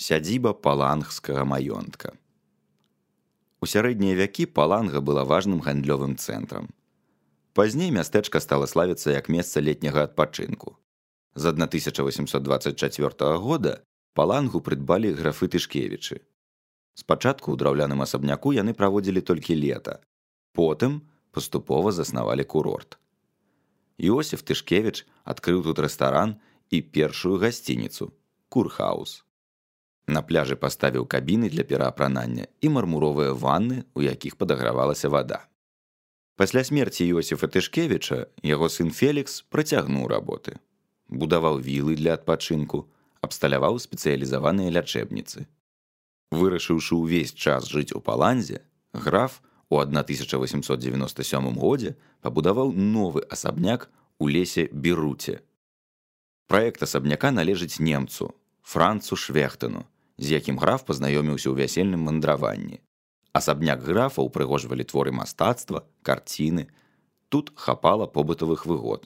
Сядзіба палангскага маёнтка. У сярэднія вякі Паланга была важным гандлёвым цэнтрам. Пазней мястэчка стала славіцца як месца летняга адпачынку. З 1824 года Палангу прыдбалі графы Тышкевічы. Спачатку ў драўляным асабняку яны праводзілі толькі лета. Потым паступова заснавалі курорт. Іосіф Тышкевіч адкрыў тут рэстаран і першую гасцініцу – Курхаус. На пляжы паставіў кабіны для пераапранання і мармуровыя ванны, у якіх падагравалася вада. Пасля смерці Іосіфа Тышкевіча яго сын Фелікс працягнуў работы. Будаваў вілы для адпачынку, абсталяваў спецыялізаваныя лячэбніцы. Вырашыўшы ўвесь час жыць у Паланзе, граф у 1897 годзе пабудаваў новы асабняк у лесе Беруце. Праект асабняка належыць немцу, Францу Швехтену, з якім граф пазнаёміўся ў вясельным мандраванні. Асабняк графа ўпрыгожвалі творы мастацтва, карціны. Тут хапала побытавых выгод.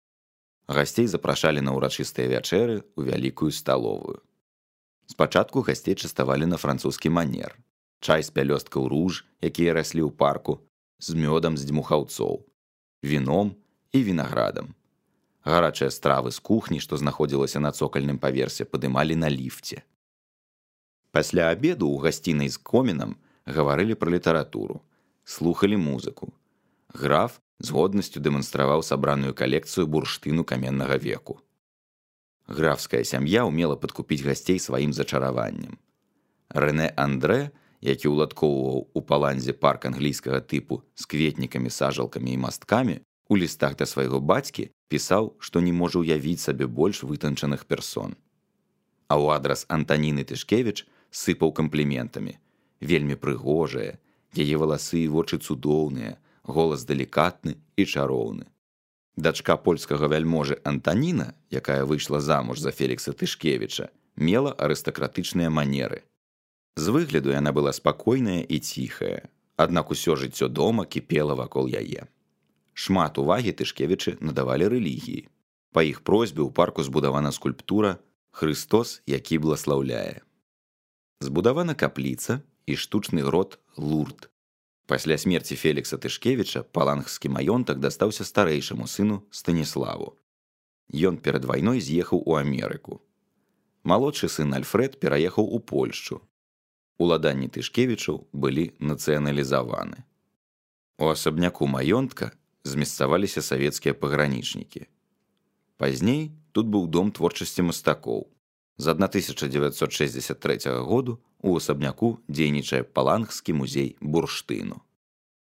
Гасцей запрашалі на ўрачыстыя вячэры ў вялікую сталовую. Спачатку гасцей частавалі на французскі манер. Чай з пялёсткаў руж, якія раслі ў парку, з мёдам з дзьмухаўцоў, віном і вінаградам. Гарачыя стравы з кухні, што знаходзілася на цокальным паверсе, падымалі на ліфце. Пасля абеду ў гасцінай з комінам гаварылі пра літаратуру, слухалі музыку. Граф з годнасцю дэманстраваў сабраную калекцыю бурштыну каменнага веку. Графская сям'я ўмела падкупіць гасцей сваім зачараваннем. Рэнэ Андрэ, які ўладкоўваў у Паланзе парк англійскага тыпу з кветнікамі, сажалкамі і масткамі, у лістах да свайго бацькі пісаў, што не можа ўявіць сабе больш вытанчаных персон. А ў адрас Антаніны Тышкевіч сыпаў кампліментамі. Вельмі прыгожая, яе валасы і вочы цудоўныя, голас далікатны і чароўны. Дачка польскага вяльможы Антаніна, якая выйшла замуж за Фелікса Тышкевіча, мела арыстакратычныя манеры. З выгляду яна была спакойная і ціхая, аднак усё жыццё дома кіпела вакол яе. Шмат увагі Тышкевічы надавалі рэлігіі. Па іх просьбе ў парку збудавана скульптура «Хрыстос, які бласлаўляе». Збудавана капліца і штучны грот Лурд. Пасля смерці Фелікса Тышкевіча палангскі маёнтак дастаўся старэйшаму сыну Станіславу. Ён перад вайной з'ехаў у Амерыку. Малодшы сын Альфред пераехаў у Польшчу. Уладанні Тышкевічаў былі нацыяналізаваны. У асабняку маёнтка змесцаваліся савецкія пагранічнікі. Пазней тут быў дом творчасці мастакоў. З 1963 году у асабняку дзейнічае Палангскі музей бурштыну.